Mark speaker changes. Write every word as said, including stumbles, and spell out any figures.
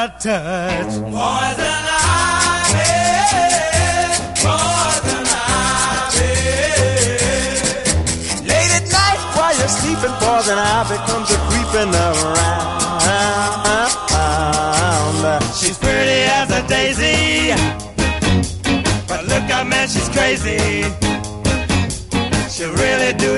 Speaker 1: her touch.
Speaker 2: Poison ivy, poison ivy.
Speaker 3: Late at night while you're sleeping, poison ivy comes a creeping around.
Speaker 1: She's pretty as a daisy, but look out, man, she's crazy. She'll really do